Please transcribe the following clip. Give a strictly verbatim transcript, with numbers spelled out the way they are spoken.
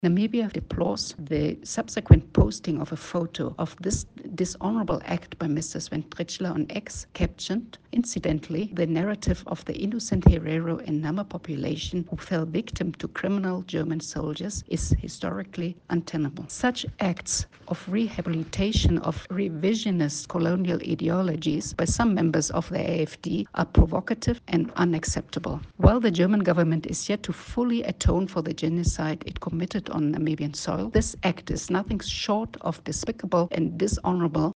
Namibia deplores the subsequent posting of a photo of this dishonorable act by Mister Sven Trichler on X, captioned, incidentally, the narrative of the innocent Herero and Nama population who fell victim to criminal German soldiers is historically untenable. Such acts of rehabilitation of revisionist colonial ideologies by some members of the A F D are provocative and unacceptable. While the German government is yet to fully atone for the genocide it committed on Namibian soil, this act is nothing short of despicable and dishonorable